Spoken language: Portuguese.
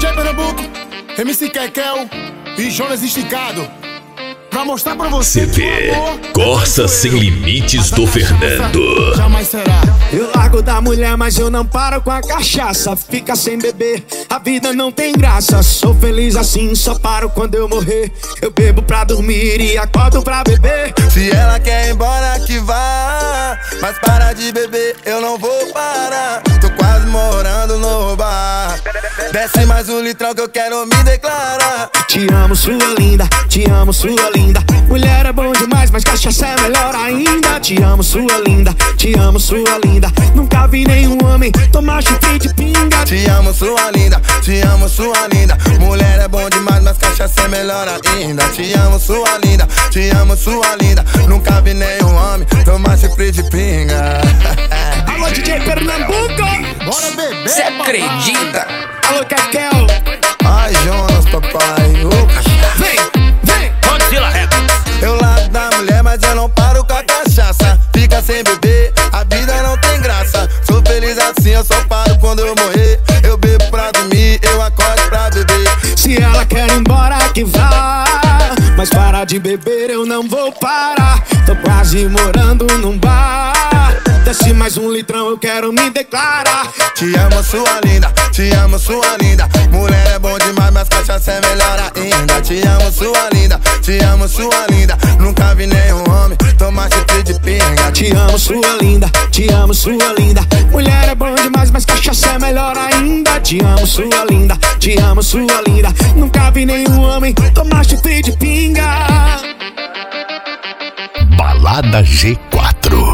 DJ Pernambuco, MC Kekel e Jonas Esticado. Pra mostrar pra você CV Corsa Sem Limites do Fernando. Jamais será. Eu largo da mulher, mas eu não paro com a cachaça. Fica sem beber, a vida não tem graça. Sou feliz assim, só paro quando eu morrer. Eu bebo pra dormir e acordo pra beber. Se ela quer ir embora que vá, mas para de beber, eu não vou parar. Tô quase morando no bar. Desce mais um litrão que eu quero me declarar. Te amo, sua linda, te amo, sua linda. Mulher é bom demais, mas cachaça é melhor ainda. Te amo, sua linda, te amo, sua linda. Nunca vi nenhum homem tomar chifre de pinga. Te amo, sua linda, te amo, sua linda. Mulher é bom demais, mas cachaça é melhor ainda. Te amo, sua linda, te amo, sua linda. Nunca vi nenhum homem tomar chifre de pinga. Alô, DJ Pernambuco, Bora beber, Cê acredita? alô, Kekel. Ai, Jonas, papai. Vem, Godzilla Rap. Eu largo da mulher, mas eu não paro com a cachaça. Fica sem beber, a vida não tem graça. Sou feliz assim, eu só paro quando eu morrer. Eu bebo pra dormir, eu acordo pra beber. se ela quer ir embora que vá, mas para de beber eu não vou parar. Tô quase morando num bar. Desce mais um litrão, eu quero me declarar. Te amo, sua linda, te amo, sua linda. Mulher é bom demais, mas cachaça é melhor ainda. Te amo, sua linda, te amo, sua linda. Nunca vi nenhum homem tomar chifre de pinga. Te amo, sua linda, te amo, sua linda. Mulher é bom demais, mas cachaça é melhor ainda. Te amo, sua linda, te amo, sua linda. Nunca vi nenhum homem tomar chifre de pinga. Balada G4.